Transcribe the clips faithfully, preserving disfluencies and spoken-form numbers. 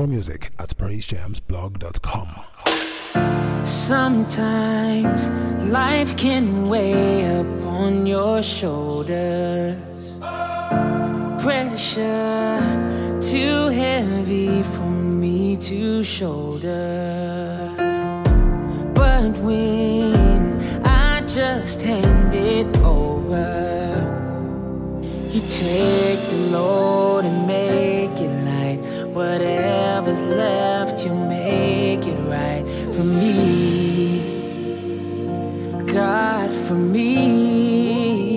More music at praise jams blog dot com. Sometimes life can weigh upon your shoulders. Pressure too heavy for me to shoulder. But when I just hand it over, you take the load and make it light. Whatever's left, you make it right for me, God, for me.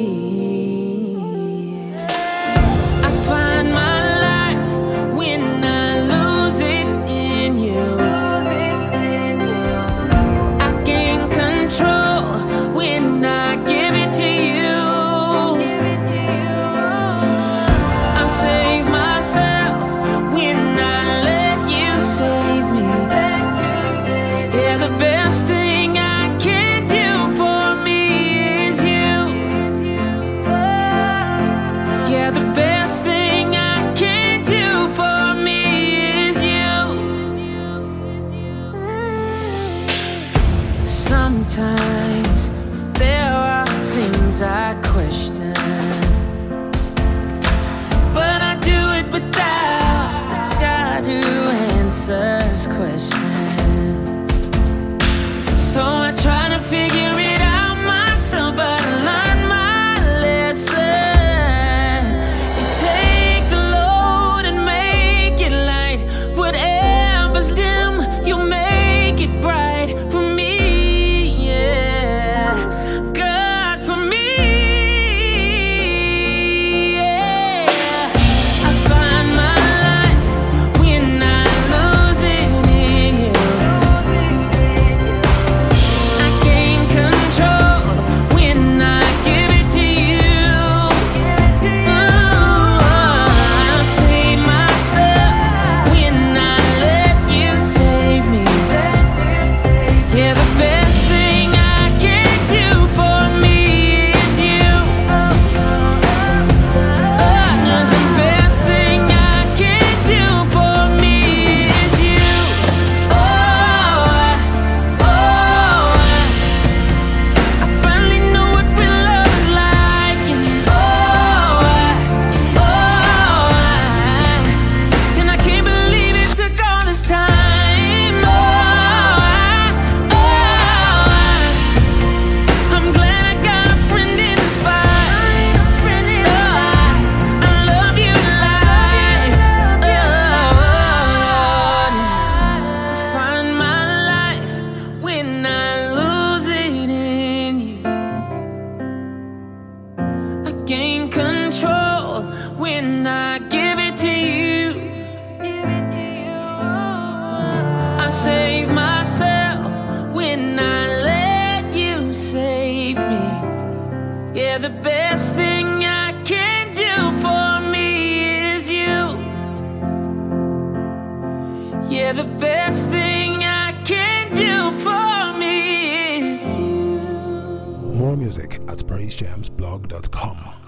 I find my life when I lose it in you. I gain control when I give it to you. I save myself when I let you save me. Yeah, the best thing I can do for me is you. Yeah, the best thing I can do for me is you. Sometimes there are things I question, but I do it without the God who answers questions. So I try to figure it out myself, but I learned my lesson. You take the load and make it light. Whatever's dim, you make it bright for me, yeah. God, for me, yeah. I find my life when I lose it in you. I gain control when I give it to you. Ooh, I save myself when I let you save me. Yeah, the best thing I can do for me is you. Oh, the best thing I can do for me is you. Oh, I, oh, I, I finally know what real love is like. And oh, I, oh, I, and I can't believe it took all this time. Oh, I, oh, I, I'm glad I got a friend in this fight. Oh, I, I love you to life. Oh, I find my life when I lose it in you. I gain control when I give it to you. I save myself when I let you save me. Yeah, the best thing I can do for me is you. Yeah, the best thing I can do for me is you. More music at praise jams blog dot com.